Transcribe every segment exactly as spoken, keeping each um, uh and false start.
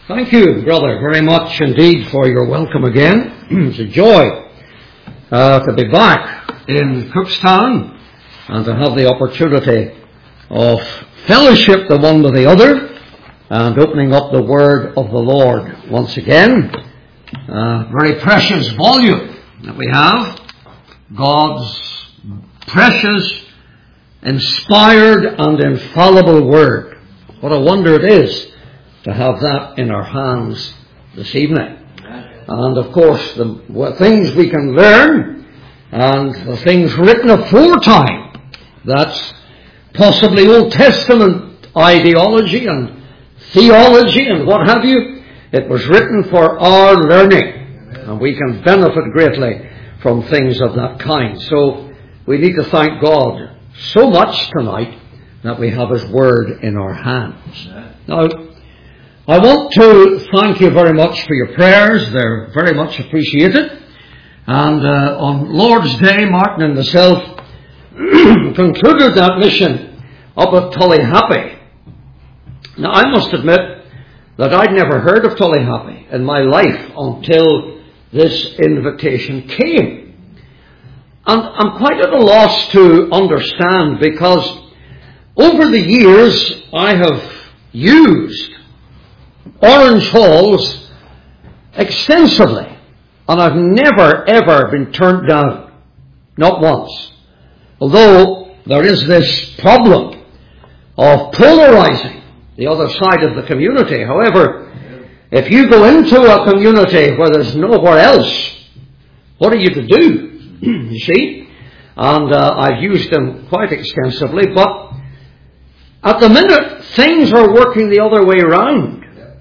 Thank you, brother, very much indeed for your welcome again. It's a joy uh, to be back in Cookstown and to have the opportunity of fellowship the one with the other and opening up the Word of the Lord once again. Uh, very precious volume that we have. God's precious, inspired and infallible Word. What a wonder it is to have that in our hands this evening. And of course, the things we can learn and the things written aforetime, that's possibly Old Testament ideology and theology and what have you. It was written for our learning, and we can benefit greatly from things of that kind. So we need to thank God so much tonight that we have His Word in our hands. Now, I want to thank you very much for your prayers. They're very much appreciated. And uh, on Lord's Day, Martin and myself concluded that mission up at Tullyhappy. Now, I must admit that I'd never heard of Tullyhappy in my life until this invitation came. And I'm quite at a loss to understand, because over the years I have used Orange Halls extensively, and I've never ever been turned down, not once. Although there is this problem of polarizing the other side of the community. However, if you go into a community where there's nowhere else, what are you to do? You see? And uh, I've used them quite extensively, but at the minute things are working the other way around.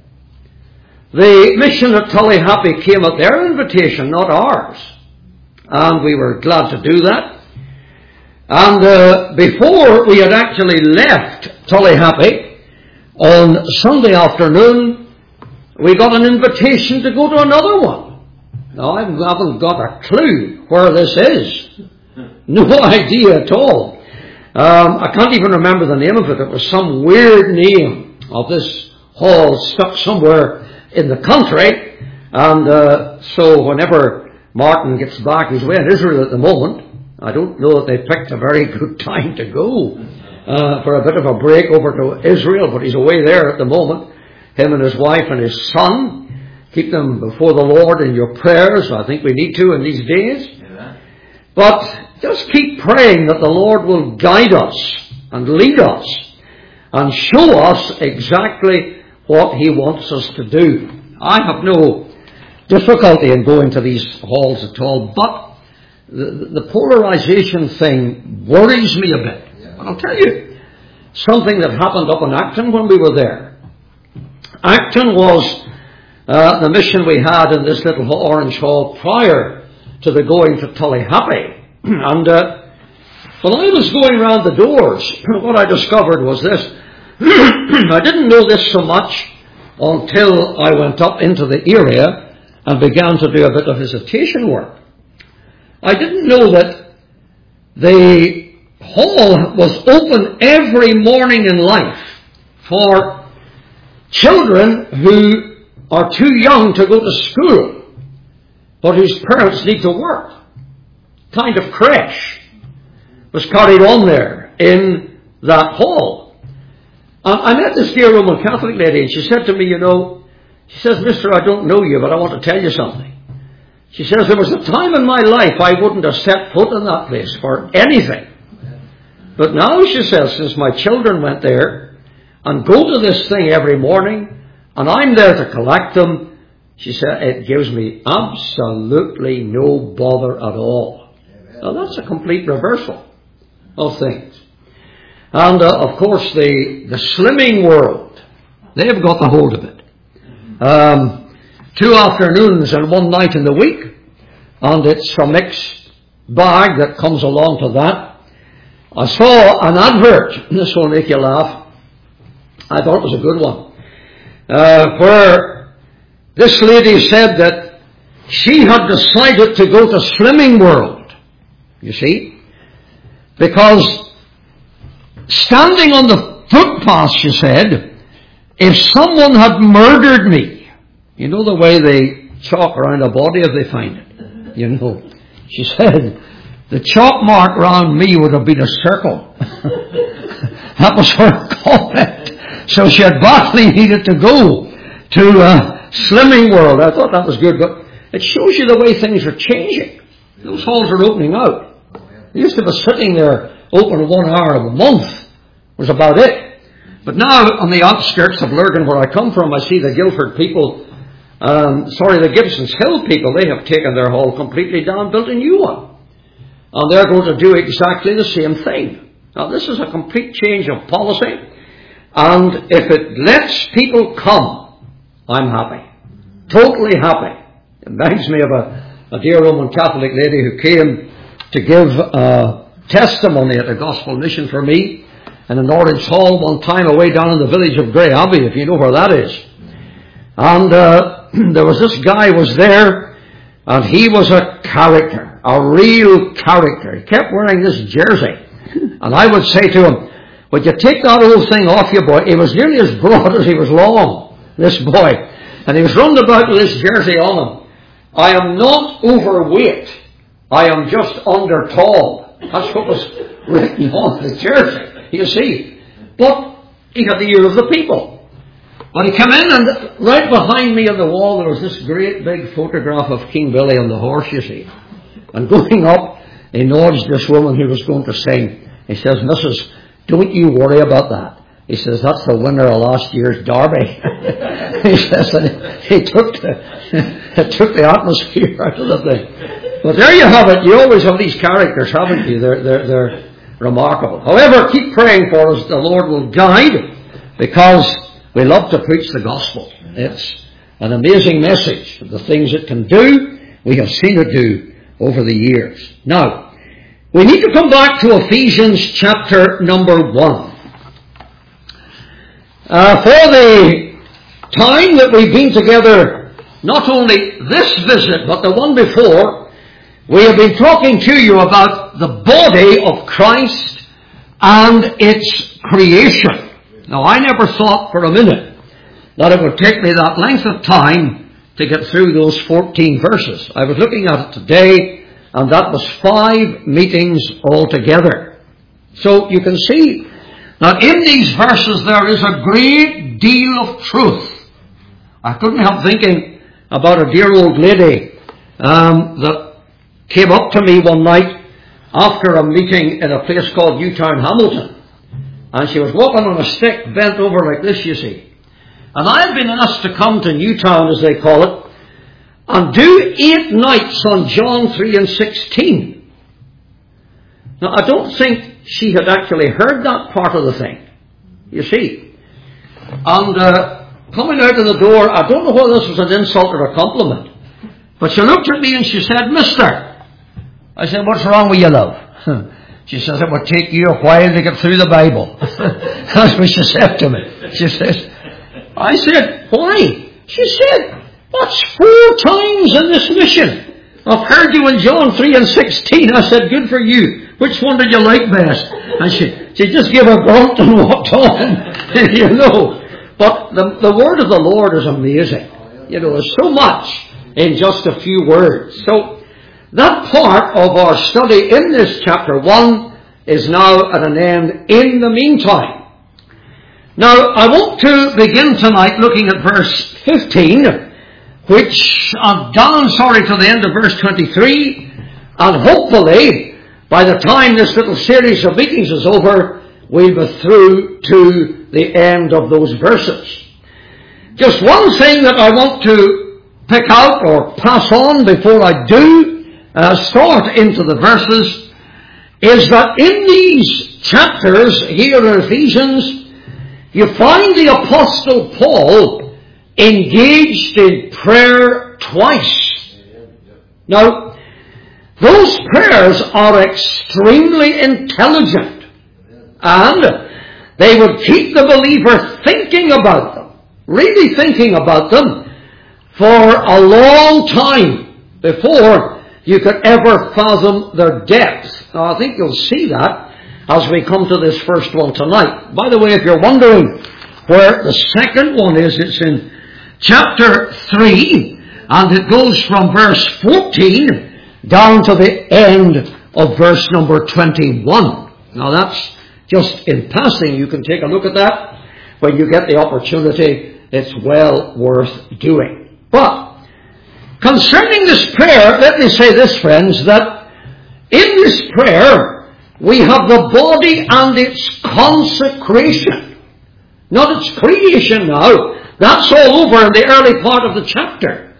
The mission at Tullyhappy came at their invitation, not ours. And we were glad to do that. And uh, before we had actually left Tullyhappy, on Sunday afternoon, we got an invitation to go to another one. Now, I haven't got a clue where this is. No idea at all. Um, I can't even remember the name of it. It was some weird name of this hall stuck somewhere in the country. And uh, so whenever Martin gets back, he's away in Israel at the moment. I don't know that they picked a very good time to go uh, for a bit of a break over to Israel, but he's away there at the moment. Him and his wife and his son. Keep them before the Lord in your prayers. I think we need to in these days. Yeah. But just keep praying that the Lord will guide us and lead us and show us exactly what He wants us to do. I have no difficulty in going to these halls at all, but the, the polarization thing worries me a bit. And I'll tell you something that happened up in Acton when we were there. Acton was uh, the mission we had in this little Orange Hall prior to the going to Tullyhappy. And uh, when I was going around the doors, what I discovered was this. I didn't know this so much until I went up into the area and began to do a bit of visitation work. I didn't know that the hall was open every morning in life for children who are too young to go to school, but whose parents need to work. Kind of creche was carried on there in that hall. I met this dear Roman Catholic lady, and she said to me, you know, she says, Mister, I don't know you, but I want to tell you something. She says, there was a time in my life I wouldn't have set foot in that place for anything. But now, she says, since my children went there and go to this thing every morning, and I'm there to collect them, she said, it gives me absolutely no bother at all. Now, that's a complete reversal of things. And, uh, of course, the, the slimming world, they've got the hold of it. Um, two afternoons and one night in the week, and it's a mixed bag that comes along to that. I saw an advert, this will make you laugh, I thought it was a good one, uh, where this lady said that she had decided to go to Slimming World, you see, because standing on the footpath, she said, if someone had murdered me, You know the way they chalk around a body if they find it? You know. She said, the chalk mark around me would have been a circle. That was her comment. So she had badly needed to go to uh, Slimming World. I thought that was good, but it shows you the way things are changing. Those halls are opening out. They used to be sitting there open one hour of a month. Was about it. But now on the outskirts of Lurgan, where I come from, I see the Guildford people, um, sorry, the Gibson's Hill people, they have taken their hall completely down, built a new one. And they're going to do exactly the same thing. Now this is a complete change of policy. And if it lets people come, I'm happy. Totally happy. It reminds me of a, a dear Roman Catholic lady who came to give uh, testimony at a gospel mission for me in an Orange Hall one time away down in the village of Grey Abbey, if you know where that is. And uh, there was this guy was there, and he was a character, a real character. He kept wearing this jersey. And I would say to him, would you take that old thing off you, boy? He was nearly as broad as he was long, this boy. And he was running about with this jersey on him. I am not overweight. I am just under tall. That's what was written on the jersey. You see, but he had the ear of the people. But he came in, and right behind me on the wall there was this great big photograph of King Billy on the horse, you see. And going up, he nudged this woman who was going to sing. He says, Missus, don't you worry about that. He says, that's the winner of last year's Derby. He says, and he took the, it took the atmosphere out of the thing. But there you have it. You always have these characters, haven't you? They're, they're, they're remarkable. However, keep praying for us. The Lord will guide, because we love to preach the gospel. It's an amazing message. The things it can do, we have seen it do over the years. Now, we need to come back to Ephesians chapter number one. Uh, for the time that we've been together, not only this visit, but the one before, we have been talking to you about the body of Christ and its creation. Now, I never thought for a minute that it would take me that length of time to get through those fourteen verses. I was looking at it today, and that was five meetings altogether. So you can see that in these verses there is a great deal of truth. I couldn't help thinking about a dear old lady um, that came up to me one night after a meeting in a place called Newtown, Hamilton. And she was walking on a stick bent over like this, you see. And I had been asked to come to Newtown, as they call it, and do eight nights on John three and sixteen. Now, I don't think she had actually heard that part of the thing, you see. And uh, coming out of the door, I don't know whether this was an insult or a compliment, but she looked at me and she said, Mister. I said, what's wrong with you, love? She says, it would take you a while to get through the Bible. That's what she said to me. She says, I said, why? She said, that's four times in this mission. I've heard you in John three and sixteen. I said, good for you. Which one did you like best? And she, she just gave a grunt and walked on. You know. But the, the word of the Lord is amazing. You know, there's so much in just a few words. So that part of our study in this chapter one is now at an end in the meantime. Now, I want to begin tonight looking at verse fifteen, which I'm down, sorry, to the end of verse twenty-three, and hopefully, by the time this little series of meetings is over, we'll be through to the end of those verses. Just one thing that I want to pick out or pass on before I do uh, start into the verses is that in these chapters here in Ephesians, you find the Apostle Paul engaged in prayer twice. Now, those prayers are extremely intelligent, and they would keep the believer thinking about them, really thinking about them, for a long time before you could ever fathom their depth. Now, I think you'll see that as we come to this first one tonight. By the way, if you're wondering where the second one is, it's in chapter three, and it goes from verse fourteen down to the end of verse number twenty-one. Now that's just in passing. You can take a look at that when you get the opportunity. It's well worth doing. But concerning this prayer, let me say this, friends, that in this prayer we have the body and its consecration. Not its creation now. That's all over in the early part of the chapter.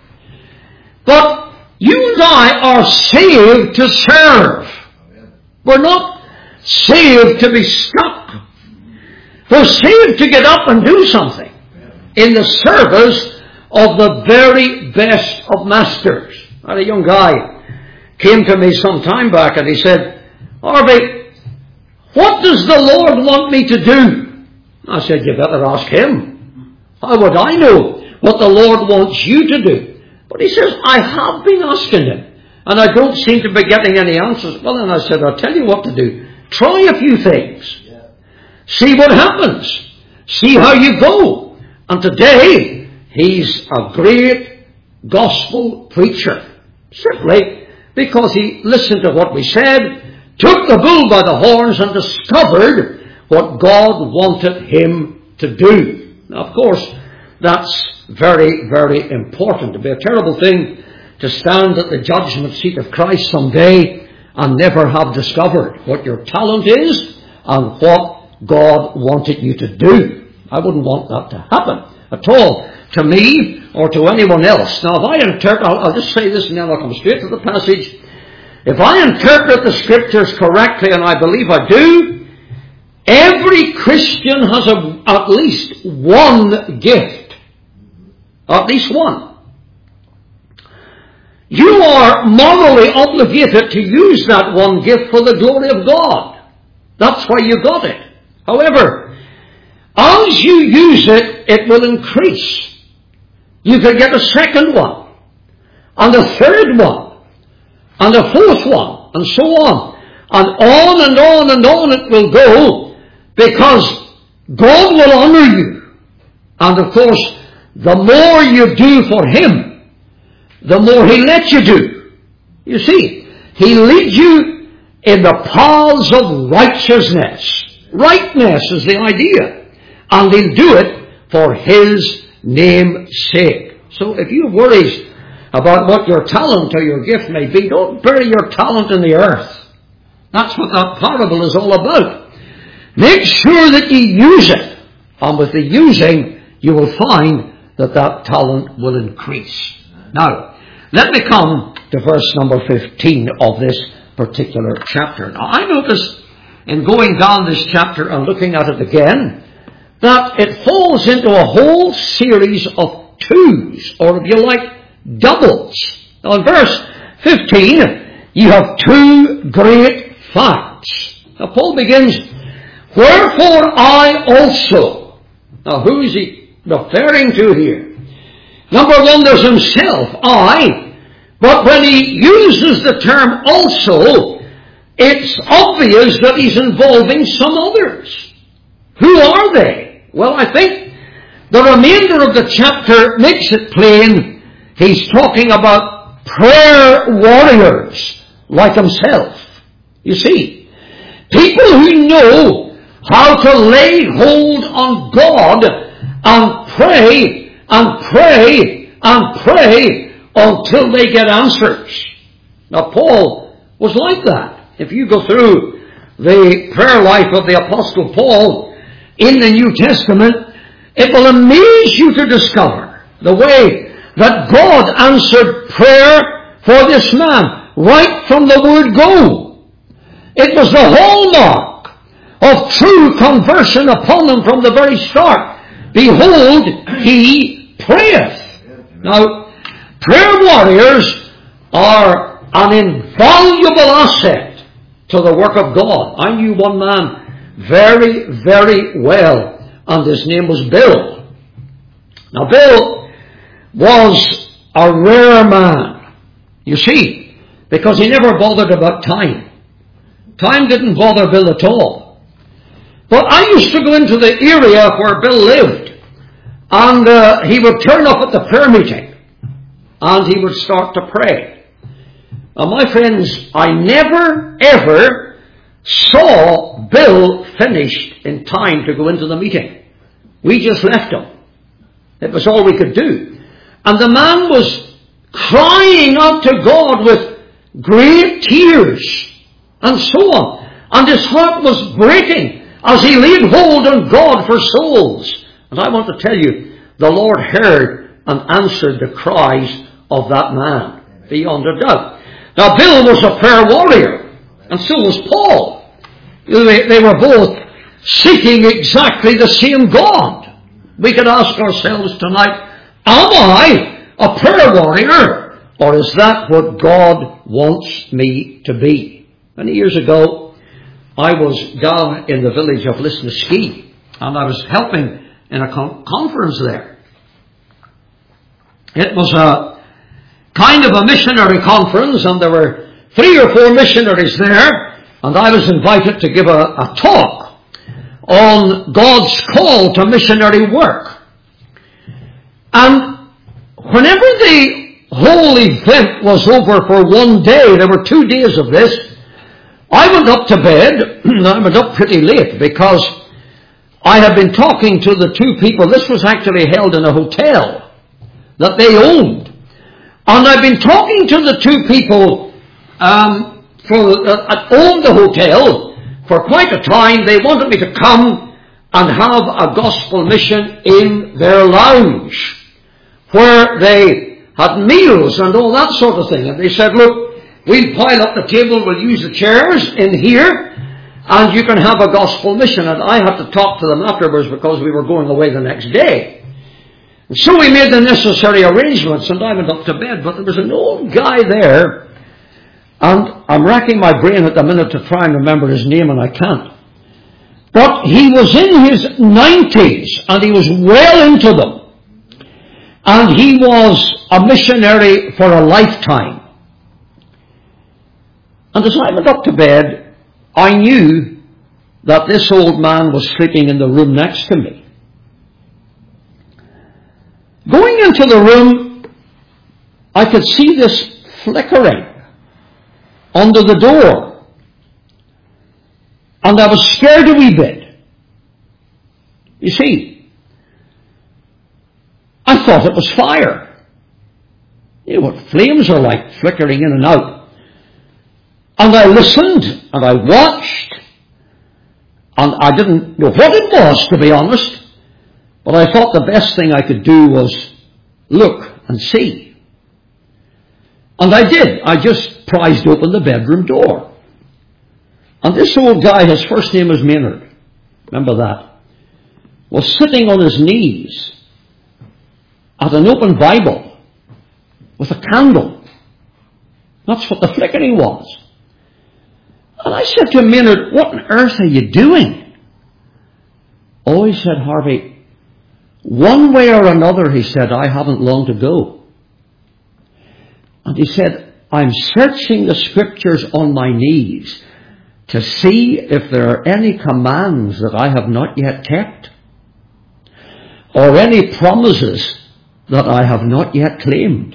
But you and I are saved to serve. We're not saved to be stuck. We're saved to get up and do something in the service of the very best of masters. I had a young guy came to me some time back and he said, Harvey, what does the Lord want me to do? I said, you better ask Him. How would I know what the Lord wants you to do? But he says, I have been asking Him, and I don't seem to be getting any answers. Well, then I said, I'll tell you what to do. Try a few things. Yeah. See what happens. See how you go. And today, he's a great gospel preacher. Simply because he listened to what we said, took the bull by the horns, and discovered what God wanted him to do. Now, of course, that's very, very important. It'd be a terrible thing to stand at the judgment seat of Christ someday and never have discovered what your talent is and what God wanted you to do. I wouldn't want that to happen at all to me or to anyone else. Now, if I interpret, I'll, I'll just say this and then I'll come straight to the passage. If I interpret the Scriptures correctly, and I believe I do, every Christian has a, at least one gift. At least one. You are morally obligated to use that one gift for the glory of God. That's why you got it. However, as you use it, it will increase. You could get a second one, and a third one, and a fourth one, and so on. And on and on and on it will go, because God will honor you. And of course, the more you do for Him, the more He lets you do. You see, He leads you in the paths of righteousness. Rightness is the idea. And He'll do it for His name's sake. So if you have worries about what your talent or your gift may be, don't bury your talent in the earth. That's what that parable is all about. Make sure that you use it. And with the using, you will find that that talent will increase. Now, let me come to verse number fifteen of this particular chapter. Now, I notice in going down this chapter and looking at it again, that it falls into a whole series of twos, or if you like, doubles. Now, in verse fifteen, you have two great facts. Now, Paul begins, wherefore I also. Now, who is he referring to here? Number one, there's himself, I. But when he uses the term also, it's obvious that he's involving some others. Who are they? Well, I think the remainder of the chapter makes it plain he's talking about prayer warriors like himself. You see, people who know how to lay hold on God and pray and pray and pray until they get answers. Now, Paul was like that. If you go through the prayer life of the Apostle Paul in the New Testament, it will amaze you to discover the way that God answered prayer for this man right from the word go. It was the hallmark of true conversion upon him from the very start. Behold, he prayeth. Now, prayer warriors are an invaluable asset to the work of God. I knew one man very, very well, and his name was Bill. Now, Bill was a rare man, you see, because he never bothered about time. Time didn't bother Bill at all. But I used to go into the area where Bill lived, And uh, he would turn up at the prayer meeting and he would start to pray. Now, my friends, I never, ever saw Bill finished in time to go into the meeting. We just left him. It was all we could do. And the man was crying out to God with great tears and so on. And his heart was breaking as he laid hold on God for souls. And I want to tell you, the Lord heard and answered the cries of that man, beyond a doubt. Now, Bill was a prayer warrior, and so was Paul. They, they were both seeking exactly the same God. We could ask ourselves tonight, am I a prayer warrior, or is that what God wants me to be? Many years ago, I was down in the village of Lisnaskea, and I was helping in a con- conference there. It was a kind of a missionary conference, and there were three or four missionaries there, and I was invited to give a, a talk on God's call to missionary work. And whenever the whole event was over for one day, there were two days of this, I went up to bed. I went up pretty late because I had been talking to the two people. This was actually held in a hotel that they owned. And I've been talking to the two people um, for, uh, that owned the hotel for quite a time. They wanted me to come and have a gospel mission in their lounge, where they had meals and all that sort of thing. And they said, look, we'll pile up the table, we'll use the chairs in here, and you can have a gospel mission. And I had to talk to them afterwards because we were going away the next day. And so we made the necessary arrangements, and I went up to bed. But there was an old guy there, and I'm racking my brain at the minute to try and remember his name, and I can't. But he was in his nineties, and he was well into them. And he was a missionary for a lifetime. And as I went up to bed, I knew that this old man was sleeping in the room next to me. Going into the room, I could see this flickering under the door. And I was scared a wee bit. You see, I thought it was fire. You know what flames are like, flickering in and out. And I listened, and I watched, and I didn't know what it was, to be honest. But I thought the best thing I could do was look and see. And I did. I just prized open the bedroom door. And this old guy, his first name was Maynard, remember that, was sitting on his knees at an open Bible with a candle. That's what the flickering was. And I said to him, Maynard, what on earth are you doing? Oh, he said, Harvey, one way or another, he said, I haven't long to go. And he said, I'm searching the scriptures on my knees to see if there are any commands that I have not yet kept, or any promises that I have not yet claimed.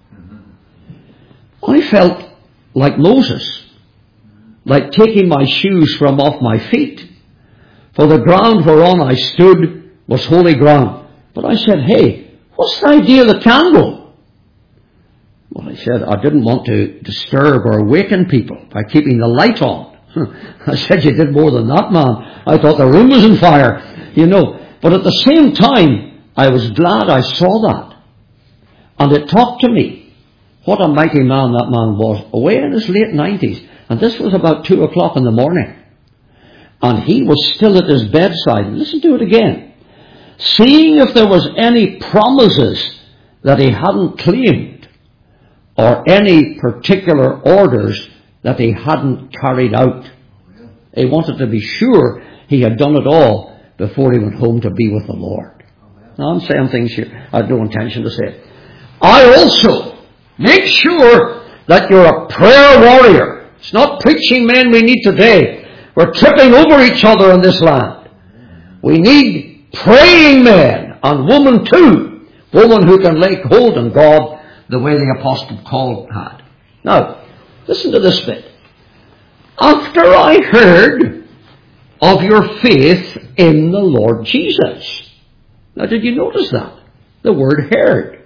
Mm-hmm. I felt like Moses, like taking my shoes from off my feet, for the ground whereon I stood was holy ground. But I said, hey, what's the idea of the candle? Well, I said, I didn't want to disturb or awaken people by keeping the light on. I said, you did more than that, man. I thought the room was on fire, you know. But at the same time, I was glad I saw that. And it talked to me. What a mighty man that man was, away in his late nineties. And this was about two o'clock in the morning. And he was still at his bedside. Listen to it again. Seeing if there was any promises that he hadn't claimed, or any particular orders that he hadn't carried out. He wanted to be sure he had done it all before he went home to be with the Lord. Now I'm saying things here I had no intention to say. I also make sure that you're a prayer warrior. It's not preaching men we need today. We're tripping over each other in this land. We need praying men And woman too. Woman who can lay hold on God the way the Apostle Paul had. Now, listen to this bit. After I heard of your faith in the Lord Jesus. Now, did you notice that? The word heard.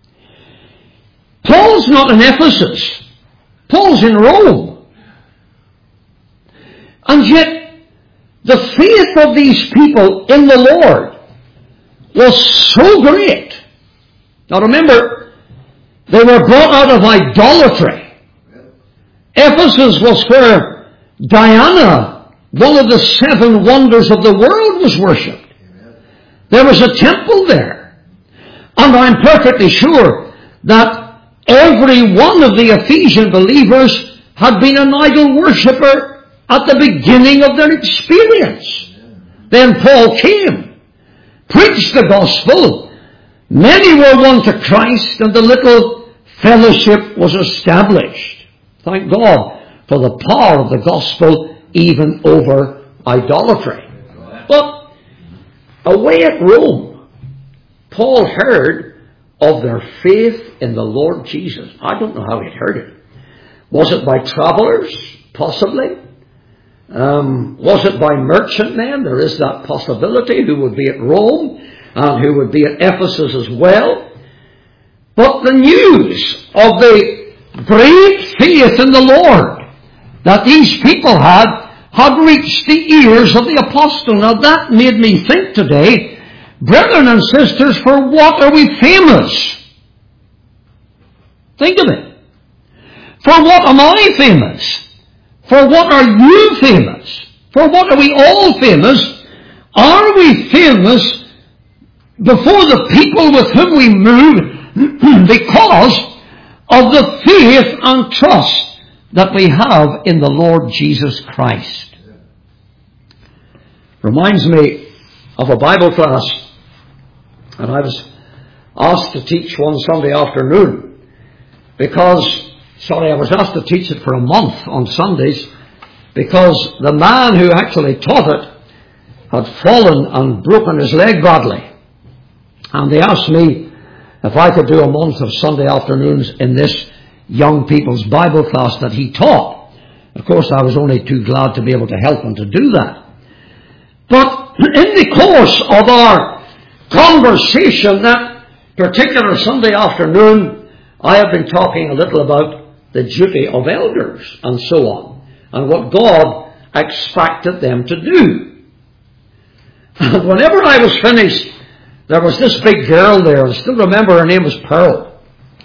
Paul's not in Ephesus. Paul's in Rome. And yet, the faith of these people in the Lord was so great. Now remember, they were brought out of idolatry. Ephesus was where Diana, one of the seven wonders of the world, was worshipped. There was a temple there. And I'm perfectly sure that every one of the Ephesian believers had been an idol worshipper at the beginning of their experience. Then Paul came, preached the gospel. Many were won to Christ, and the little fellowship was established. Thank God for the power of the gospel even over idolatry. But away at Rome, Paul heard of their faith in the Lord Jesus. I don't know how he heard it. Was it by travelers? Possibly. Um, was it by merchantmen? There is that possibility, who would be at Rome and who would be at Ephesus as well. But the news of the great faith in the Lord that these people had had reached the ears of the apostle. Now that made me think today, brethren and sisters, for what are we famous? Think of it. For what am I famous? For what are you famous? For what are we all famous? Are we famous before the people with whom we move because of the faith and trust that we have in the Lord Jesus Christ? Reminds me of a Bible class, and I was asked to teach one Sunday afternoon because, sorry, I was asked to teach it for a month on Sundays because the man who actually taught it had fallen and broken his leg badly. And they asked me if I could do a month of Sunday afternoons in this young people's Bible class that he taught. Of course, I was only too glad to be able to help him to do that. But in the course of our conversation that particular Sunday afternoon, I have been talking a little about the duty of elders and so on, and what God expected them to do. And whenever I was finished, there was this big girl there. I still remember her name was Pearl.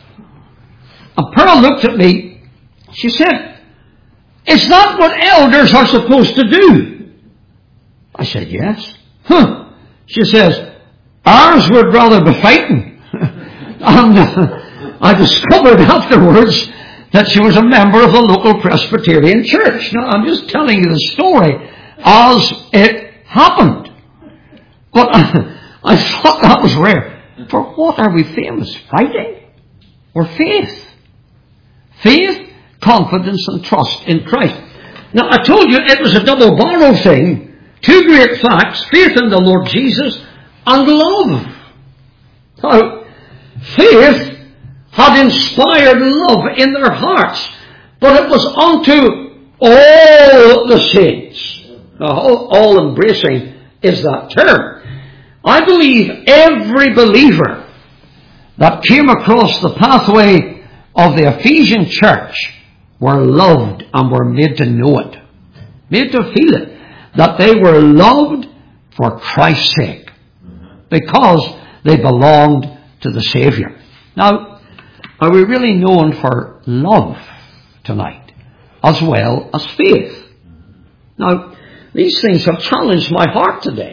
And Pearl looked at me. She said, "Is that what elders are supposed to do?" I said, "Yes." Huh. She says, "Ours would rather be fighting." And uh, I discovered afterwards that she was a member of the local Presbyterian church. Now, I'm just telling you the story as it happened. But uh, I thought that was rare. For what are we famous? Fighting? Or faith? Faith, confidence, and trust in Christ. Now, I told you it was a double-barrel thing. Two great facts: faith in the Lord Jesus and love. Now, faith had inspired love in their hearts, but it was unto all the saints. Now, all, all embracing is that term. I believe every believer that came across the pathway of the Ephesian church were loved and were made to know it, made to feel it, that they were loved for Christ's sake, because they belonged to the Savior. Now, are we really known for love tonight, as well as faith? Now, these things have challenged my heart today.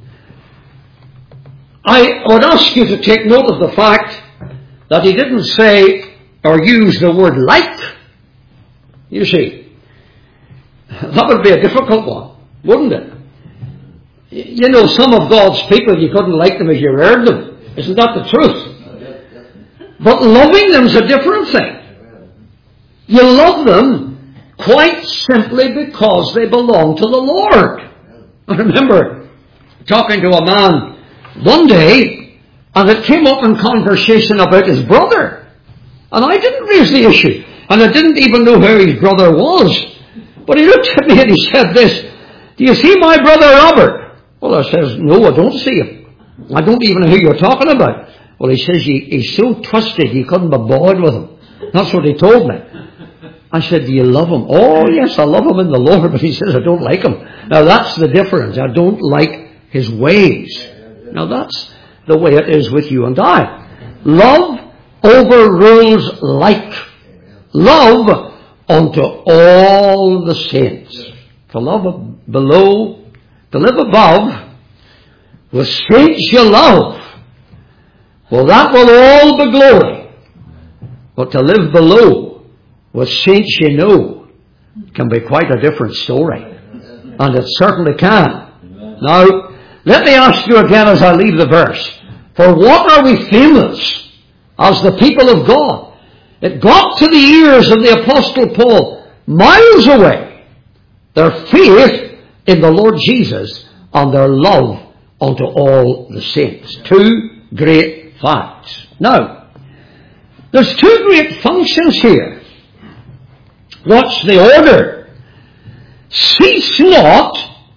I would ask you to take note of the fact that he didn't say or use the word like. You see, that would be a difficult one, wouldn't it? You know, some of God's people, you couldn't like them if you heard them. Isn't that the truth? But loving them is a different thing. You love them quite simply because they belong to the Lord. I remember talking to a man one day, And it came up in conversation about his brother. And I didn't raise the issue. And I didn't even know where his brother was. But he looked at me and he said this, "Do you see my brother Robert?" Well, I says, "No, I don't see him. I don't even know who you're talking about." Well, he says, he, he's so twisted you couldn't be bothered with him. That's what he told me. I said, "Do you love him?" "Oh, yes, I love him in the Lord." But he says, "I don't like him." Now, that's the difference. I don't like his ways. Now, that's the way it is with you and I. Love overrules like. Love unto all the saints. To love below, to live above, with saints you love. Well, that will all be glory. But to live below, with saints you know, can be quite a different story. And it certainly can. Now, let me ask you again as I leave the verse. For what are we famous as the people of God? It got to the ears of the Apostle Paul miles away. Their faith in the Lord Jesus and their love unto all the saints. Two great facts. Now, there's two great functions here. What's the order? Cease not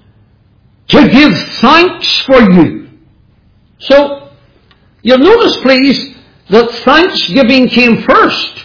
to give thanks for you. So, you'll notice, please, that thanksgiving came first.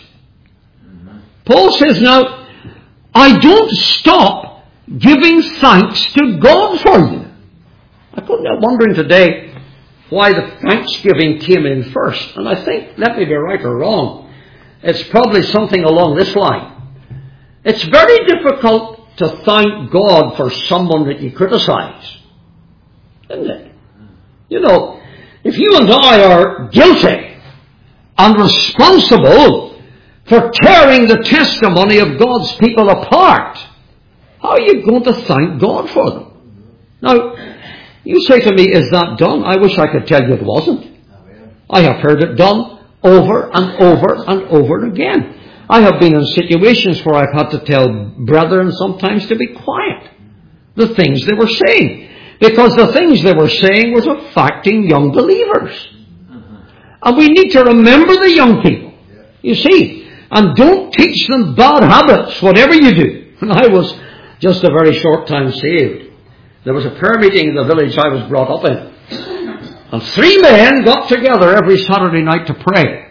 Paul says, now, I don't stop giving thanks to God for you. I couldn't help wondering today why the thanksgiving came in first. And I think, let me be right or wrong, it's probably something along this line. It's very difficult to thank God for someone that you criticize, isn't it? You know, if you and I are guilty and responsible for tearing the testimony of God's people apart, how are you going to thank God for them? Now, you say to me, is that done? I wish I could tell you it wasn't. I have heard it done over and over and over again. I have been in situations where I've had to tell brethren sometimes to be quiet. The things they were saying. Because the things they were saying was affecting young believers. And we need to remember the young people. You see. And don't teach them bad habits, whatever you do. And I was just a very short time saved. There was a prayer meeting in the village I was brought up in. And three men got together every Saturday night to pray.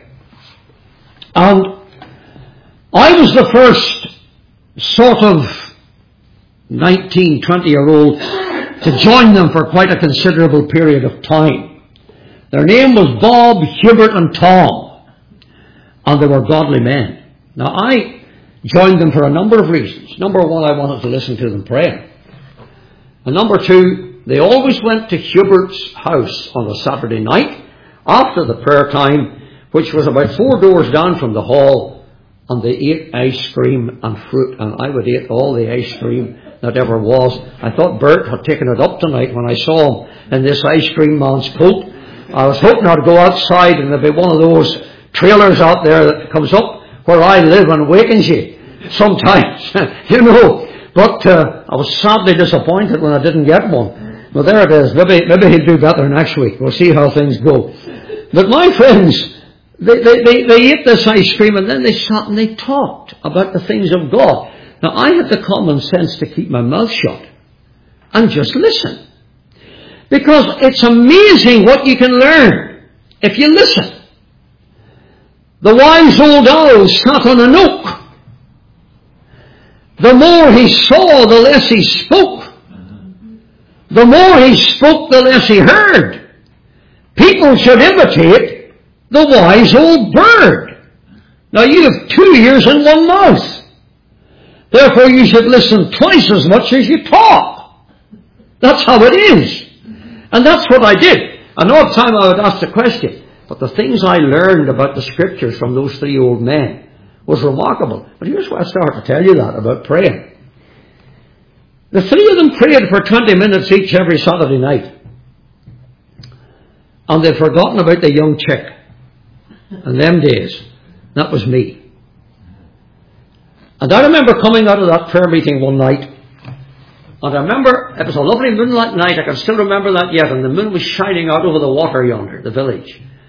And I was the first sort of nineteen, twenty year old to join them for quite a considerable period of time. Their name was Bob, Hubert and Tom. And they were godly men. Now I joined them for a number of reasons. Number one, I wanted to listen to them pray. And number two, they always went to Hubert's house on a Saturday night after the prayer time, which was about four doors down from the hall, and they ate ice cream and fruit, and I would eat all the ice cream that ever was. I thought Bert had taken it up tonight when I saw him in this ice cream man's coat. I was hoping I'd go outside and there'd be one of those trailers out there that comes up where I live and wakens you sometimes, you know. But uh, I was sadly disappointed when I didn't get one. But there it is. Maybe, maybe he'll do better next week. We'll see how things go. But my friends, they, they, they, they ate this ice cream and then they sat and they talked about the things of God. Now I had the common sense to keep my mouth shut and just listen. Because it's amazing what you can learn if you listen. The wise old owl sat on an oak. The more he saw, the less he spoke. The more he spoke, the less he heard. People should imitate the wise old bird. Now you have two ears and one mouth. Therefore you should listen twice as much as you talk. That's how it is. And that's what I did. I know at time I would ask the question, but the things I learned about the scriptures from those three old men was remarkable. But here's why I started to tell you that about praying. The three of them prayed for twenty minutes each every Saturday night. And they'd forgotten about the young chick. And them days, that was me. And I remember coming out of that prayer meeting one night. And I remember, it was a lovely moonlight night. I can still remember that yet. And the moon was shining out over the water yonder, the village.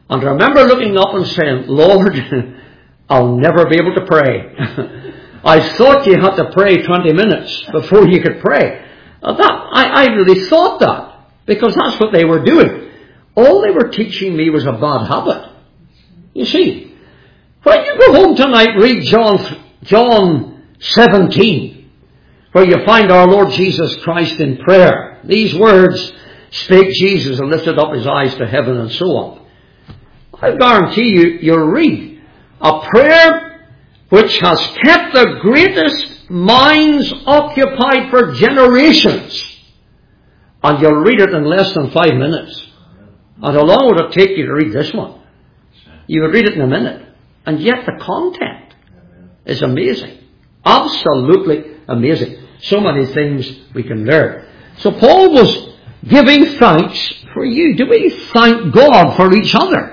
And I remember looking up and saying, Lord, I'll never be able to pray. I thought you had to pray twenty minutes before you could pray. Uh, that, I, I really thought that, because that's what they were doing. All they were teaching me was a bad habit. You see, when you go home tonight, read John, John seventeen, where you find our Lord Jesus Christ in prayer. These words spake Jesus and lifted up his eyes to heaven and so on. I guarantee you, you'll read a prayer which has kept the greatest minds occupied for generations. And you'll read it in less than five minutes. And how long would it take you to read this one? You would read it in a minute. And yet the content is amazing. Absolutely amazing. So many things we can learn. So Paul was giving thanks for you. Do we thank God for each other?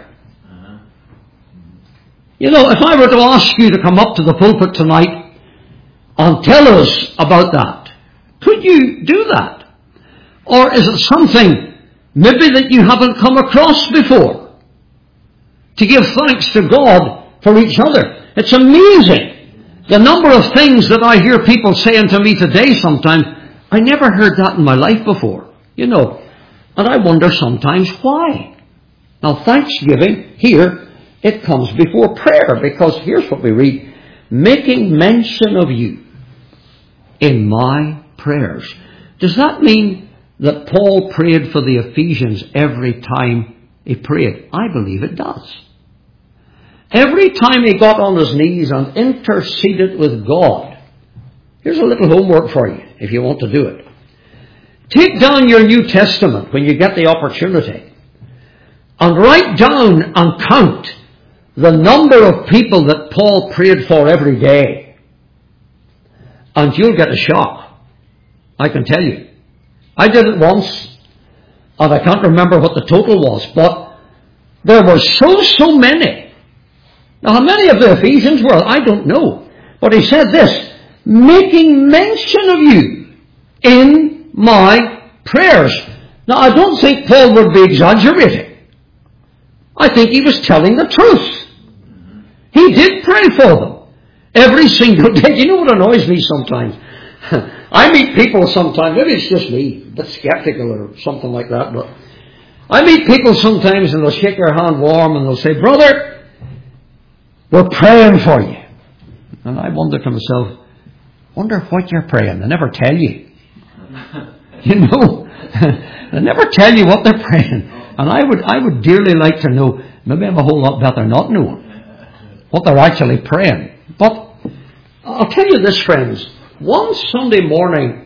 You know, if I were to ask you to come up to the pulpit tonight and tell us about that, could you do that? Or is it something maybe that you haven't come across before? To give thanks to God for each other. It's amazing the number of things that I hear people saying to me today sometimes. I never heard that in my life before. You know, and I wonder sometimes why. Now, thanksgiving here, it comes before prayer, because here's what we read. Making mention of you in my prayers. Does that mean that Paul prayed for the Ephesians every time he prayed? I believe it does. Every time he got on his knees and interceded with God. Here's a little homework for you, if you want to do it. Take down your New Testament when you get the opportunity, and write down and count the number of people that Paul prayed for every day. And you'll get a shock. I can tell you. I did it once, and I can't remember what the total was, but there were so, so many. Now, how many of the Ephesians were? I don't know. But he said this, making mention of you in my prayers. Now, I don't think Paul would be exaggerating. I think he was telling the truth. He did pray for them every single day. You know what annoys me sometimes? I meet people sometimes, maybe it's just me, a bit skeptical or something like that, but I meet people sometimes and they'll shake their hand warm and they'll say, brother, we're praying for you. And I wonder to myself, wonder what you're praying. They never tell you. You know, they never tell you what they're praying. And I would, I would dearly like to know, maybe I'm a whole lot better not knowing what they're actually praying. But I'll tell you this, friends. One Sunday morning,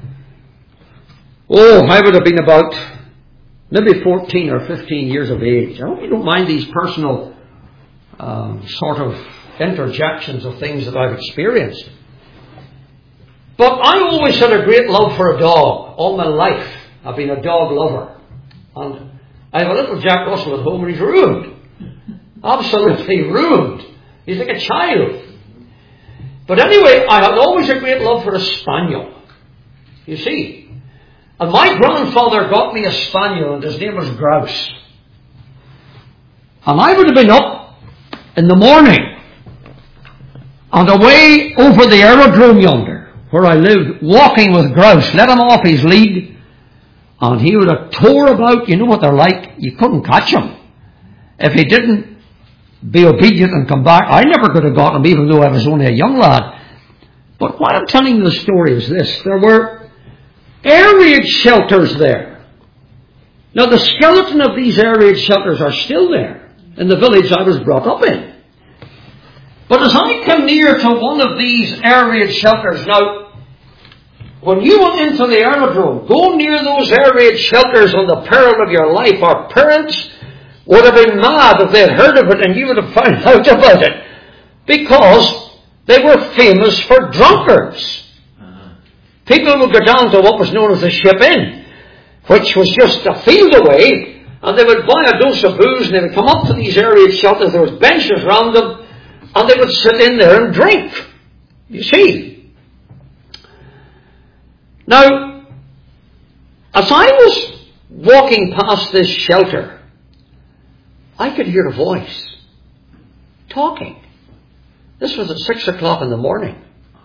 oh, I would have been about maybe fourteen or fifteen years of age. I hope you don't mind these personal um, sort of interjections of things that I've experienced. But I always had a great love for a dog. All my life, I've been a dog lover. And I have a little Jack Russell at home and he's ruined. Absolutely ruined. He's like a child. But anyway, I had always a great love for a spaniel. You see. And my grandfather got me a spaniel and his name was Grouse. And I would have been up in the morning and away over the aerodrome yonder, where I lived, walking with Grouse, let him off his lead, and he would have tore about. You know what they're like. You couldn't catch him. If he didn't be obedient and come back, I never could have got him, even though I was only a young lad. But why I'm telling you the story is this. There were air raid shelters there. Now the skeleton of these air raid shelters are still there in the village I was brought up in. But as I come near to one of these air raid shelters, now, when you went into the aerodrome, go near those air raid shelters on the peril of your life. Our parents would have been mad if they had heard of it and you would have found out about it. Because they were famous for drunkards. People would go down to what was known as the Ship Inn, which was just a field away, and they would buy a dose of booze and they would come up to these air raid shelters. There was benches around them, and they would sit in there and drink. You see. Now, as I was walking past this shelter, I could hear a voice talking. This was at six o'clock in the morning.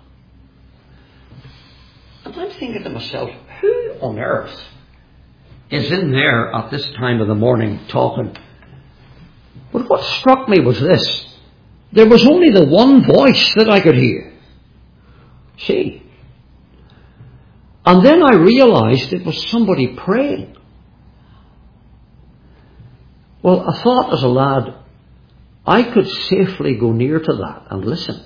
And I'm thinking to myself, who on earth is in there at this time of the morning talking? But what struck me was this. There was only the one voice that I could hear. See? And then I realized it was somebody praying. Well, I thought as a lad, I could safely go near to that and listen.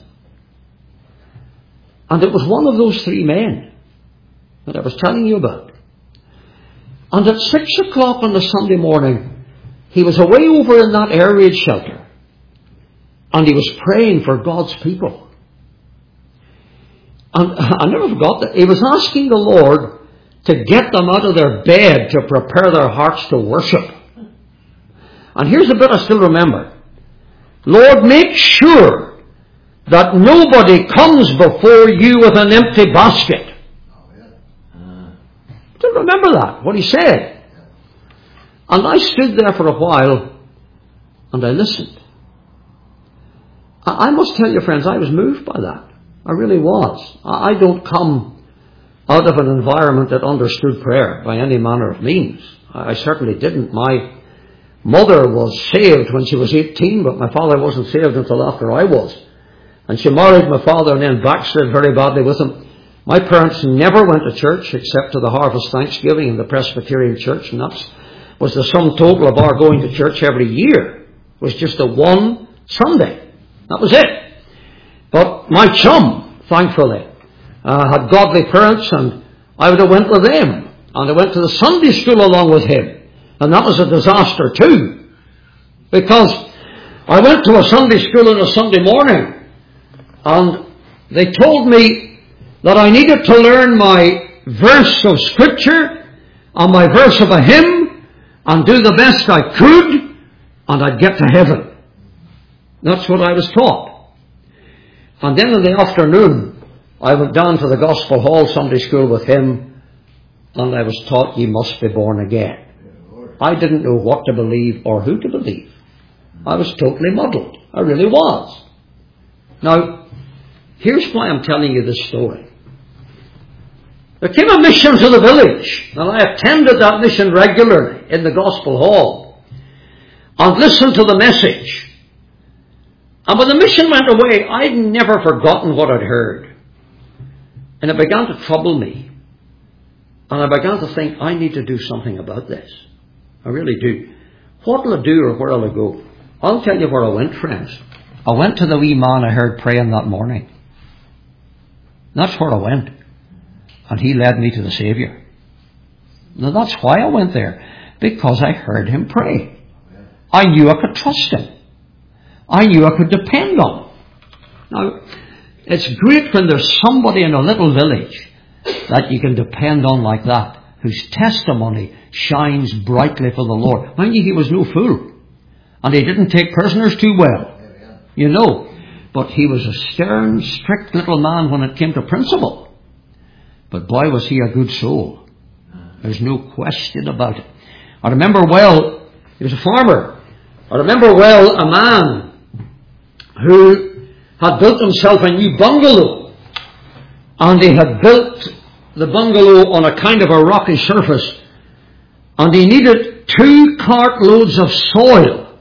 And it was one of those three men that I was telling you about. And at six o'clock on the Sunday morning, he was away over in that air raid shelter. And he was praying for God's people. And I never forgot that. He was asking the Lord to get them out of their bed to prepare their hearts to worship. And here's the bit I still remember. Lord, make sure that nobody comes before you with an empty basket. I don't remember that, what he said. And I stood there for a while and I listened. I must tell you, friends, I was moved by that. I really was. I don't come out of an environment that understood prayer by any manner of means. I certainly didn't. My mother was saved when she was eighteen, but my father wasn't saved until after I was. And she married my father and then backslid very badly with him. My parents never went to church except to the Harvest Thanksgiving in the Presbyterian Church, and that was the sum total of our going to church every year. It was just a one Sunday. That was it. But my chum, thankfully, uh, had godly parents, and I would have went with them. And I went to the Sunday school along with him. And that was a disaster too. Because I went to a Sunday school on a Sunday morning, and they told me that I needed to learn my verse of Scripture and my verse of a hymn and do the best I could, and I'd get to heaven. That's what I was taught. And then in the afternoon, I went down to the Gospel Hall Sunday School with him, and I was taught, you must be born again. I didn't know what to believe or who to believe. I was totally muddled. I really was. Now, here's why I'm telling you this story. There came a mission to the village, and I attended that mission regularly in the Gospel Hall and listened to the message. And when the mission went away, I'd never forgotten what I'd heard. And it began to trouble me. And I began to think, I need to do something about this. I really do. What will I do or where will I go? I'll tell you where I went, friends. I went to the wee man I heard praying that morning. That's where I went. And he led me to the Saviour. Now that's why I went there. Because I heard him pray. I knew I could trust him. I knew I could depend on him. Now, it's great when there's somebody in a little village that you can depend on like that, whose testimony shines brightly for the Lord. Mind you, he was no fool. And he didn't take prisoners too well. You know. But he was a stern, strict little man when it came to principle. But boy, was he a good soul. There's no question about it. I remember well, he was a farmer. I remember well a man who had built himself a new bungalow. And he had built the bungalow on a kind of a rocky surface. And he needed two cartloads of soil.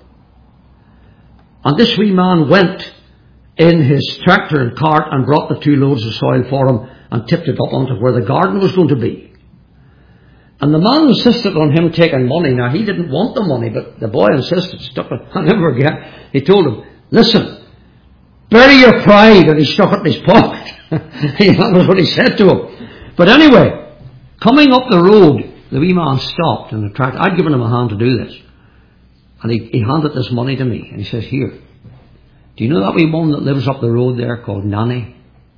And this wee man went in his tractor and cart and brought the two loads of soil for him and tipped it up onto where the garden was going to be. And the man insisted on him taking money. Now, he didn't want the money, but the boy insisted, stuck it. I'll never forget. He told him, listen, bury your pride, and he stuck it in his pocket. That was what he said to him. But anyway, coming up the road, the wee man stopped in the tractor. I'd given him a hand to do this. And he, he handed this money to me. And he says, here, do you know that wee woman that lives up the road there called Nanny?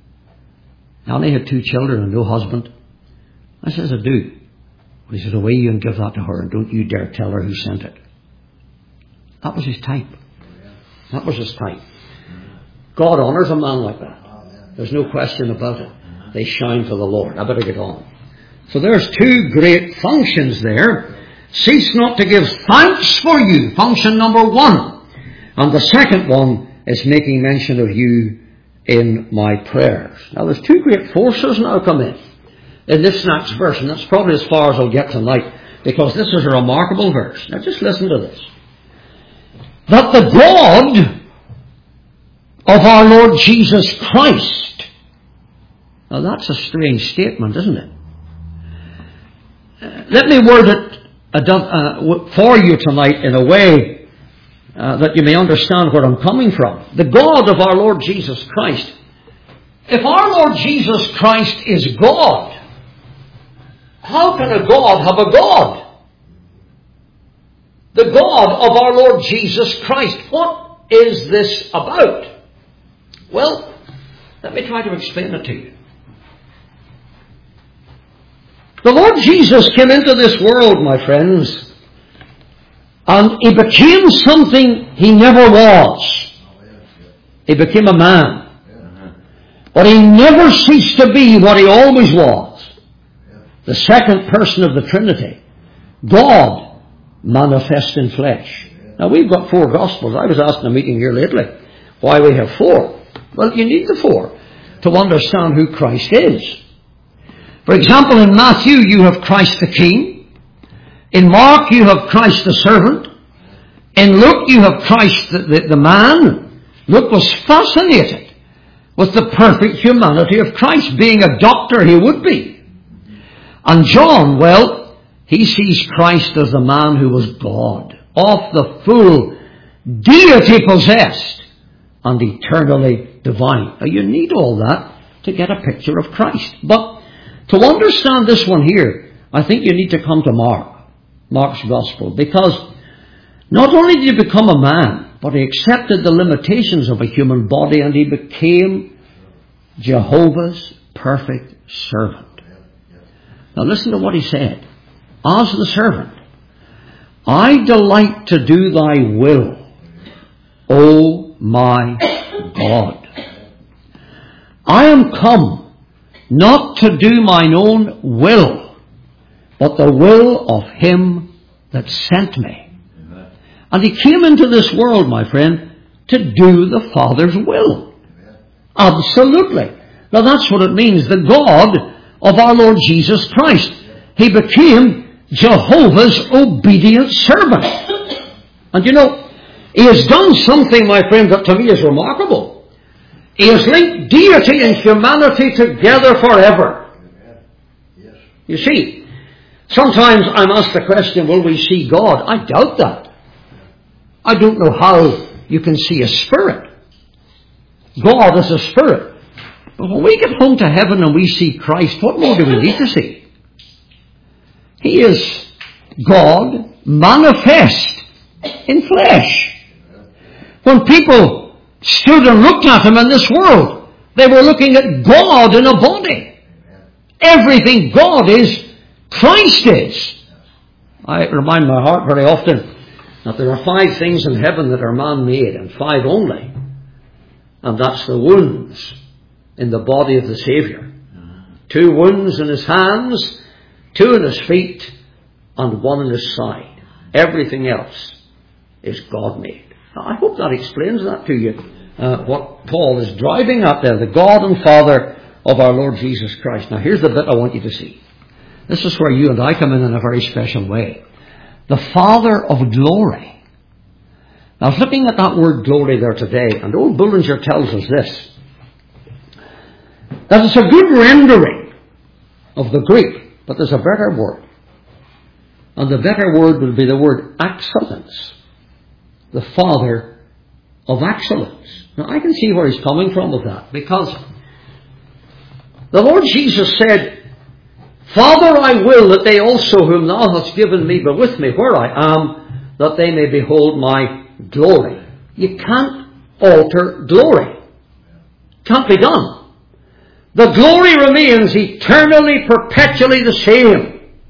Nanny had two children and no husband. I says, I do. He says, away you and give that to her, and don't you dare tell her who sent it. That was his type. That was his type. God honours a man like that. There's no question about it. They shine for the Lord. I better get on. So there's two great functions there. cease not to give thanks for you. Function number one. And the second one is making mention of you in my prayers. Now there's two great forces now come in, in this next verse, and that's probably as far as I'll get tonight, because this is a remarkable verse. Now just listen to this. That the God of our Lord Jesus Christ. Now that's a strange statement, isn't it? Uh, let me word it uh, for you tonight in a way uh, that you may understand where I'm coming from. The God of our Lord Jesus Christ. If our Lord Jesus Christ is God, how can a God have a God? The God of our Lord Jesus Christ. What is this about? Well, let me try to explain it to you. The Lord Jesus came into this world, my friends, and He became something He never was. He became a man. But He never ceased to be what He always was. The second person of the Trinity. God manifest in flesh. Now we've got four Gospels. I was asked in a meeting here lately why we have four. Well, you need the four to understand who Christ is. For example, in Matthew you have Christ the King. In Mark you have Christ the servant. In Luke you have Christ the, the, the man. Luke was fascinated with the perfect humanity of Christ. Being a doctor he would be. And John, well, he sees Christ as the man who was God, of the full deity possessed and eternally divine. Now you need all that to get a picture of Christ. But to understand this one here, I think you need to come to Mark, Mark's Gospel, because not only did he become a man, but he accepted the limitations of a human body and he became Jehovah's perfect servant. Now listen to what he said. As the servant, I delight to do thy will, O my God. I am come not to do mine own will, but the will of him that sent me. Amen. And he came into this world, my friend, to do the Father's will. Amen. Absolutely. Now that's what it means. The God of our Lord Jesus Christ. He became Jehovah's obedient servant. And you know, he has done something, my friend, that to me is remarkable. He has linked deity and humanity together forever. Yes. You see, sometimes I'm asked the question, will we see God? I doubt that. I don't know how you can see a spirit. God is a spirit. But when we get home to heaven and we see Christ, what more do we need to see? He is God manifest in flesh. When people stood and looked at him in this world, they were looking at God in a body. Everything God is, Christ is. I remind my heart very often that there are five things in heaven that are man-made, and five only. And that's the wounds in the body of the Saviour. Two wounds in his hands, two in his feet, and one in his side. Everything else is God-made. Now, I hope that explains that to you, uh, what Paul is driving at there, the God and Father of our Lord Jesus Christ. Now, here's the bit I want you to see. This is where you and I come in in a very special way. The Father of glory. Now, I was looking at that word glory there today, and old Bullinger tells us this, that it's a good rendering of the Greek, but there's a better word. And the better word would be the word excellence. The Father of excellence. Now I can see where he's coming from with that, because the Lord Jesus said, Father, I will that they also whom thou hast given me be with me where I am, that they may behold my glory. You can't alter glory. Can't be done. The glory remains eternally, perpetually the same.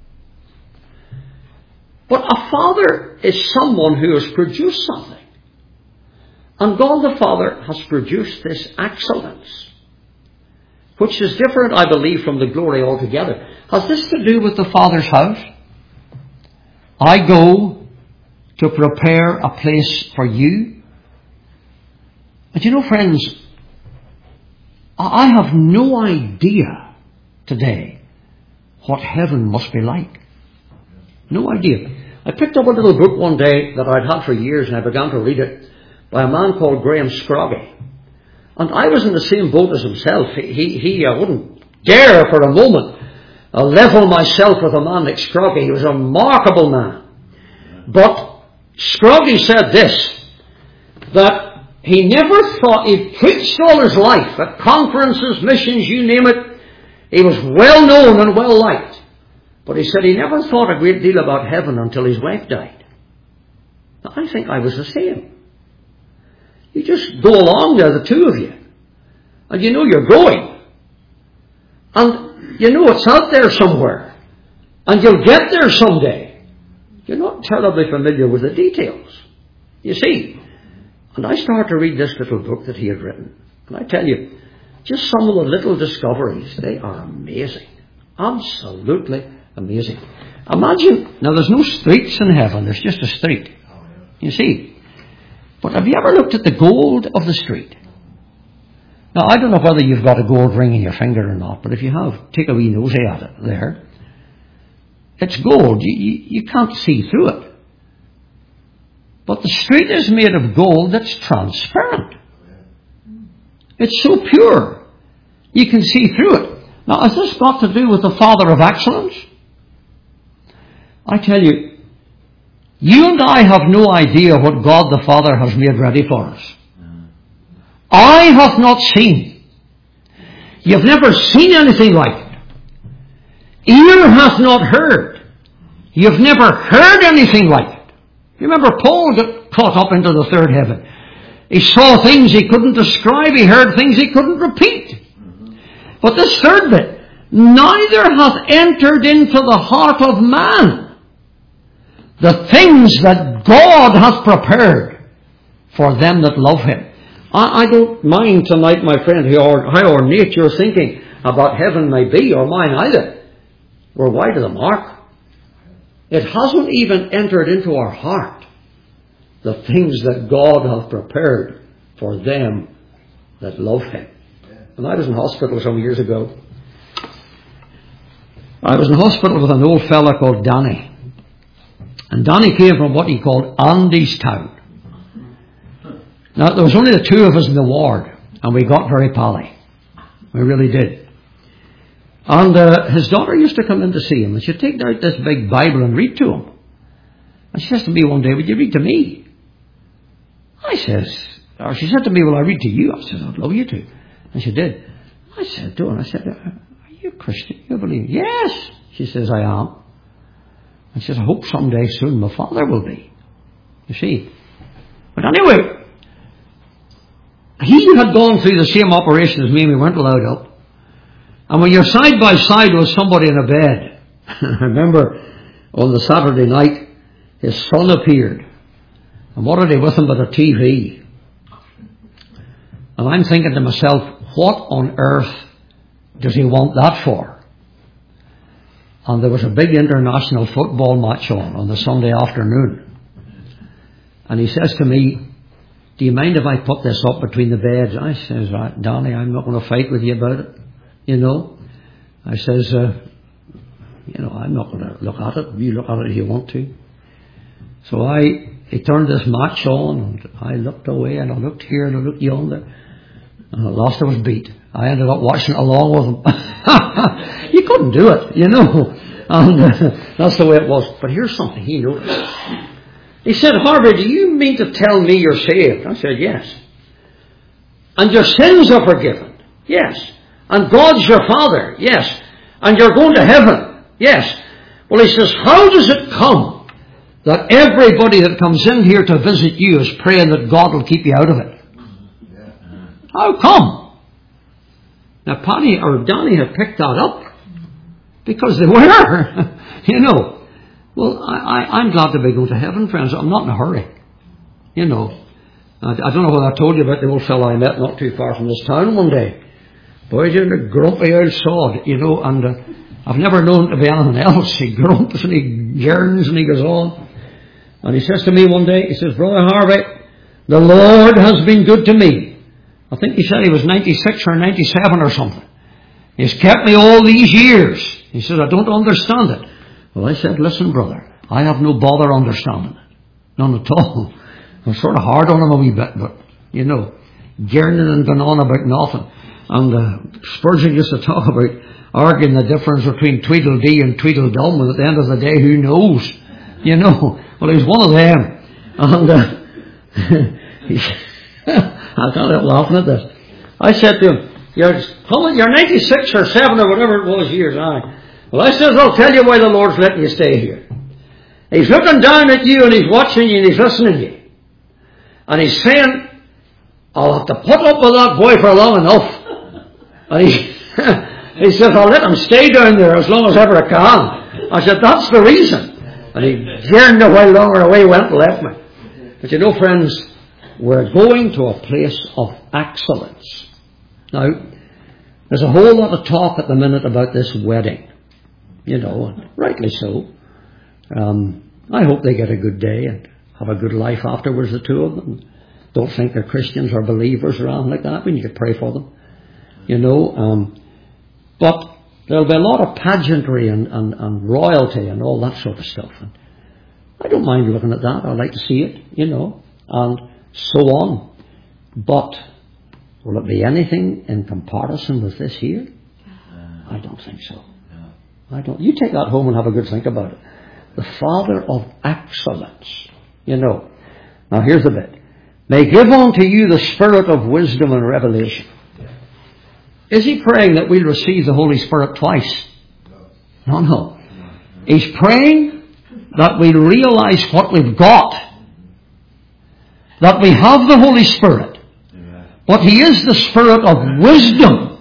But a father is someone who has produced something. And God the Father has produced this excellence, which is different, I believe, from the glory altogether. Has this to do with the Father's house? I go to prepare a place for you. But you know, friends, I have no idea today what heaven must be like. No idea. I picked up a little book one day that I'd had for years, and I began to read it, by a man called Graham Scroggie. And I was in the same boat as himself. He, he, he uh, wouldn't dare for a moment uh, level myself with a man like Scroggie. He was a remarkable man. But Scroggie said this, that he never thought, he preached all his life at conferences, missions, you name it. He was well known and well liked. But he said he never thought a great deal about heaven until his wife died. Now, I think I was the same. You just go along there, the two of you. And you know you're going. And you know it's out there somewhere. And you'll get there someday. You're not terribly familiar with the details. You see. And I started to read this little book that he had written. And I tell you, just some of the little discoveries, they are amazing. Absolutely amazing. Imagine, now there's no streets in heaven, there's just a street. You see. But have you ever looked at the gold of the street? Now, I don't know whether you've got a gold ring in your finger or not, but if you have, take a wee nosy at it there. It's gold. You, you, you can't see through it. But the street is made of gold that's transparent. It's so pure. You can see through it. Now, has this got to do with the Father of excellence? I tell you, you and I have no idea what God the Father has made ready for us. I have not seen. You've never seen anything like it. Ear hath not heard. You've never heard anything like it. You remember Paul got caught up into the third heaven. He saw things he couldn't describe. He heard things he couldn't repeat. But this third bit, neither hath entered into the heart of man the things that God hath prepared for them that love Him. I, I don't mind tonight, my friend, how, how ornate your thinking about heaven may be, or mine either. We're wide of the mark. It hasn't even entered into our heart the things that God hath prepared for them that love Him. When I was in hospital some years ago, I was in hospital with an old fella called Danny. And Danny came from what he called Andy's Town. Now, there was only the two of us in the ward, and we got very pally. We really did. And uh, his daughter used to come in to see him, and she'd take out this big Bible and read to him. And she says to me one day, would you read to me? I says, or she said to me, well, I read to you. I said, I'd love you to. And she did. I said to her, I said, are you a Christian? You believe? Yes. She says, I am. And she says, I hope someday soon my father will be. You see. But anyway, he had gone through the same operation as me, and we weren't allowed up. And when you're side by side with somebody in a bed, I remember on the Saturday night, his son appeared. And what are they with him but a T V? And I'm thinking to myself, what on earth does he want that for? And there was a big international football match on, on the Sunday afternoon. And he says to me, do you mind if I put this up between the beds? I says, right, Danny, I'm not going to fight with you about it. You know. I says, uh, you know, I'm not going to look at it. You look at it if you want to. So I, he turned this match on, and I looked away, and I looked here, and I looked yonder. And at last I was beat. I ended up watching it along with him. You couldn't do it, you know. And uh, that's the way it was. But here's something he noticed. He said, Harvey, do you mean to tell me you're saved? I said, yes. And your sins are forgiven? Yes. And God's your Father? Yes. And you're going to heaven? Yes. Well, he says, how does it come that everybody that comes in here to visit you is praying that God will keep you out of it? How come? Now, Paddy or Danny had picked that up because they were, you know. Well, I, I, I'm glad to be going to heaven, friends. I'm not in a hurry, you know. I, I don't know what I told you about the old fellow I met not too far from this town one day. Boy, you're a grumpy old sod, you know. And uh, I've never known him to be anything else. He grumps and he yearns and he goes on. And he says to me one day, he says, Brother Harvey, the Lord has been good to me. I think he said he was ninety-six or ninety-seven or something. He's kept me all these years. He says, I don't understand it. Well, I said, listen, brother, I have no bother understanding it. None at all. I'm sort of hard on him a wee bit, but, you know, yearning and going on about nothing. And uh, Spurgeon used to talk about arguing the difference between Tweedledee and Tweedledum, and at the end of the day, who knows? You know, well, he's one of them. And uh, I can't help laughing at this. I said to him, you're, you're ninety-six or seven or whatever it was years, aye. Well, I says, I'll tell you why the Lord's letting you stay here. He's looking down at you and he's watching you and he's listening to you. And he's saying, I'll have to put up with that boy for long enough. And he, he says, I'll let him stay down there as long as ever I can. I said, that's the reason. And he yearned a while longer, away he went and left me. But you know, friends, we're going to a place of excellence. Now, there's a whole lot of talk at the minute about this wedding. You know, and rightly so. Um, I hope they get a good day and have a good life afterwards, the two of them. Don't think they're Christians or believers or anything like that. We need to pray for them. You know, um, but there'll be a lot of pageantry and, and, and royalty and all that sort of stuff. And I don't mind looking at that. I like to see it, you know, and so on. But will it be anything in comparison with this here? I don't think so. I don't. You take that home and have a good think about it. The Father of excellence, you know. Now here's the bit. May give unto you the spirit of wisdom and revelation. Is he praying that we'll receive the Holy Spirit twice? No, no. He's praying that we realize what we've got. That we have the Holy Spirit. But he is the Spirit of wisdom.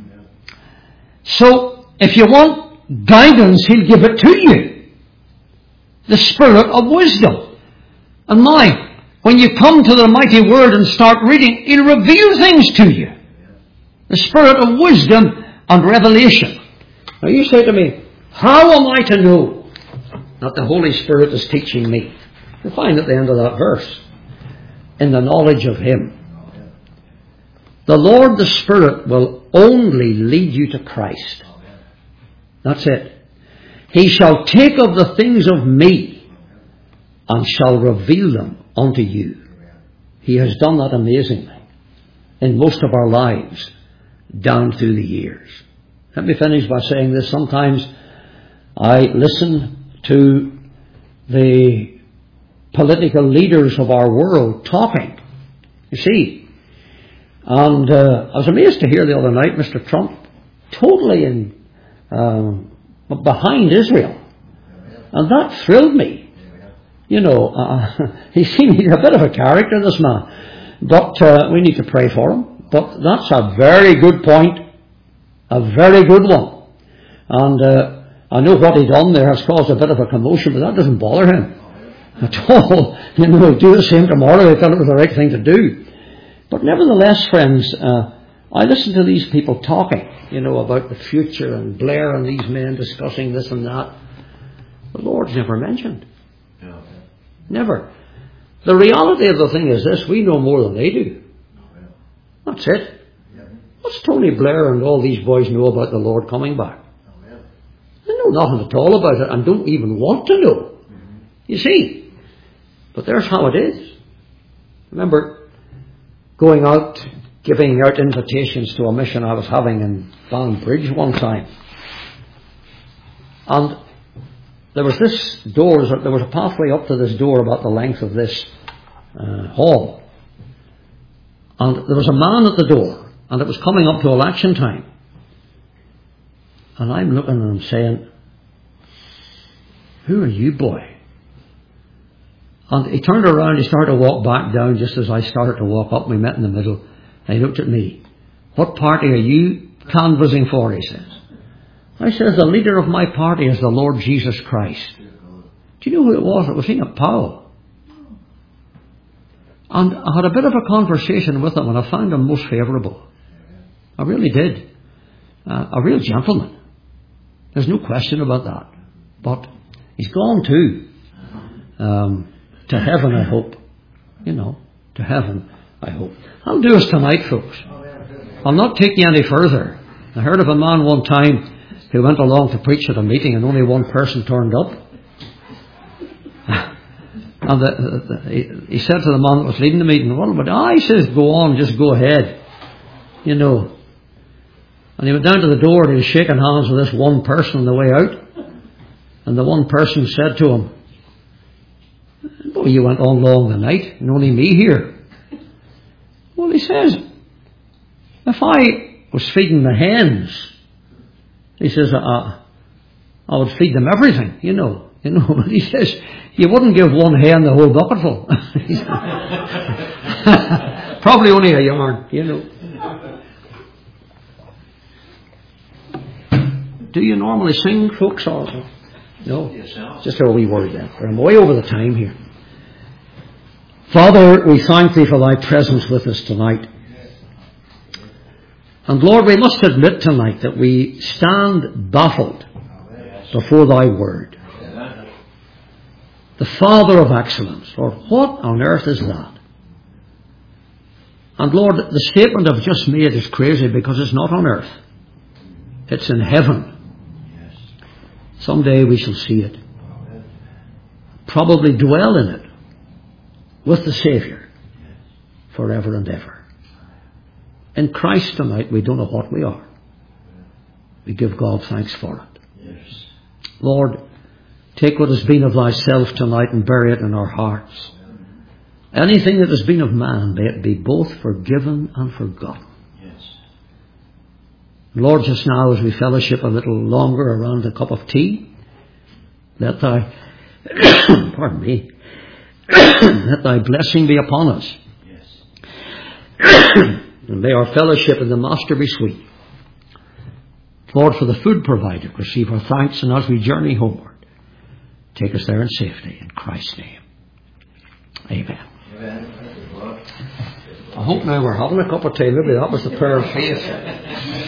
So, if you want guidance, he'll give it to you. The Spirit of wisdom. And now, when you come to the mighty Word and start reading, he'll reveal things to you. The Spirit of wisdom and revelation. Now you say to me, how am I to know that the Holy Spirit is teaching me? You'll find at the end of that verse, in the knowledge of him. The Lord, the Spirit, will only lead you to Christ. That's it. He shall take of the things of me and shall reveal them unto you. He has done that amazingly in most of our lives down through the years. Let me finish by saying this. Sometimes I listen to the political leaders of our world talking. You see, and uh, I was amazed to hear the other night Mister Trump totally in Um, behind Israel. And that thrilled me. You know, uh, he seems he's a bit of a character, this man. But uh, we need to pray for him. But that's a very good point. A very good one. And uh, I know what he done there has caused a bit of a commotion, but that doesn't bother him at all. You know, he'll do the same tomorrow. He thought it was the right thing to do. But nevertheless, friends, uh, I listen to these people talking, you know, about the future and Blair and these men discussing this and that. The Lord's never mentioned. Yeah. Never. The reality of the thing is this, we know more than they do. That's it. Yeah. What's Tony Blair and all these boys know about the Lord coming back? Oh, yeah. They know nothing at all about it and don't even want to know. Mm-hmm. You see? But there's how it is. Remember going out, giving out invitations to a mission I was having in Banbridge one time. And there was this door, there was a pathway up to this door about the length of this uh, hall. And there was a man at the door, and it was coming up to election time. And I'm looking at him saying, who are you, boy? And he turned around, he started to walk back down just as I started to walk up. We met in the middle. And he looked at me. What party are you canvassing for, he says. I says, the leader of my party is the Lord Jesus Christ. Do you know who it was? It was Enoch Powell. And I had a bit of a conversation with him, and I found him most favourable. I really did. Uh, a real gentleman. There's no question about that. But he's gone too. Um, to heaven, I hope. You know, to heaven, I hope. That'll do us tonight, folks. I'll not take you any further. I heard of a man one time who went along to preach at a meeting and only one person turned up. And the, the, the, he, he said to the man that was leading the meeting, "What about?" Ah, he says, "Go on, just go ahead." You know. And he went down to the door and he was shaking hands with this one person on the way out. And the one person said to him, "Well, you went on long the night and only me here." Well, he says, "If I was feeding the hens," he says, I, I would feed them everything, you know. You know, but he says, "You wouldn't give one hen the whole bucketful." Probably only a yarn, you know. Do you normally sing, folks, also? No? Just a wee word then, for I'm way over the time here. Father, we thank Thee for Thy presence with us tonight. And Lord, we must admit tonight that we stand baffled before Thy Word. The Father of excellence. Lord, what on earth is that? And Lord, the statement I've just made is crazy because it's not on earth. It's in heaven. Someday we shall see it. Probably dwell in it with the Saviour forever and ever. In Christ tonight we don't know what we are. We give God thanks for it. Yes. Lord, take what has been of Thyself tonight and bury it in our hearts. Anything that has been of man, may it be both forgiven and forgotten. Yes. Lord, just now as we fellowship a little longer around a cup of tea, let Thy pardon me let Thy blessing be upon us. Yes. And may our fellowship in the Master be sweet. Lord, for the food provided, receive our thanks, and as we journey homeward, take us there in safety. In Christ's name. Amen. Amen. I hope now we're having a cup of tea. Maybe that was the prayer of faith.